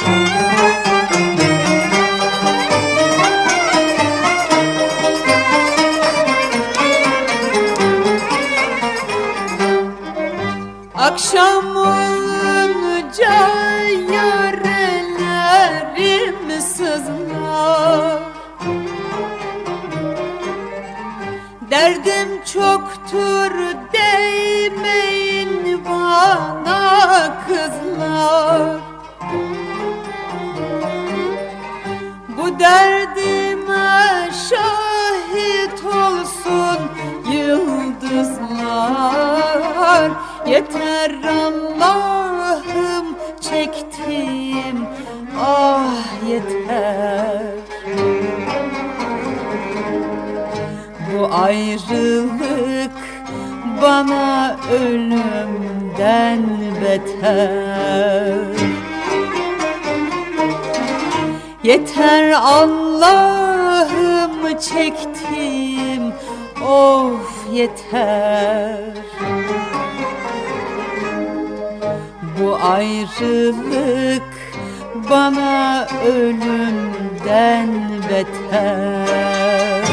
Akşam olunca yörelerim sızlar, derdim çoktur değmeyin bana kızlar. Bu derdime şahit olsun yıldızlar. Yeter Allah'ım çektiğim, ah yeter. Bu ayrılık bana ölümden beter. Yeter Allah'ım çektiğim, of yeter. Bu ayrılık bana ölümden beter.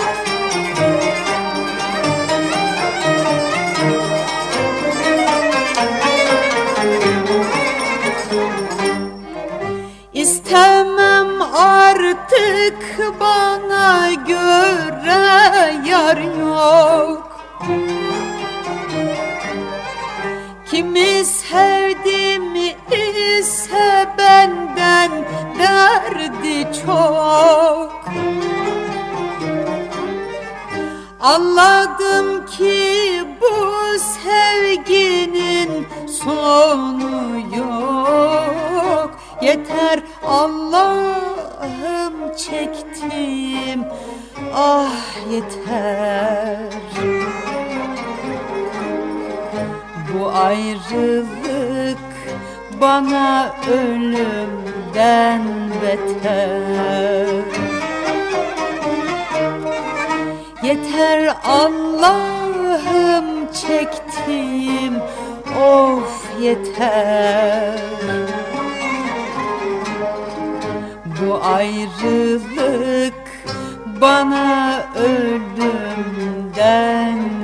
İstemem artık, bana göre yar yok. Kimi sevdim ise benden derdi çok. Anladım ki bu sevginin sonu yok. Yeter Allah'ım çektiğim, ah yeter. Bu ayrılık bana ölümden beter. Yeter Allah'ım çektiğim, of yeter. Bu ayrılık bana ölümden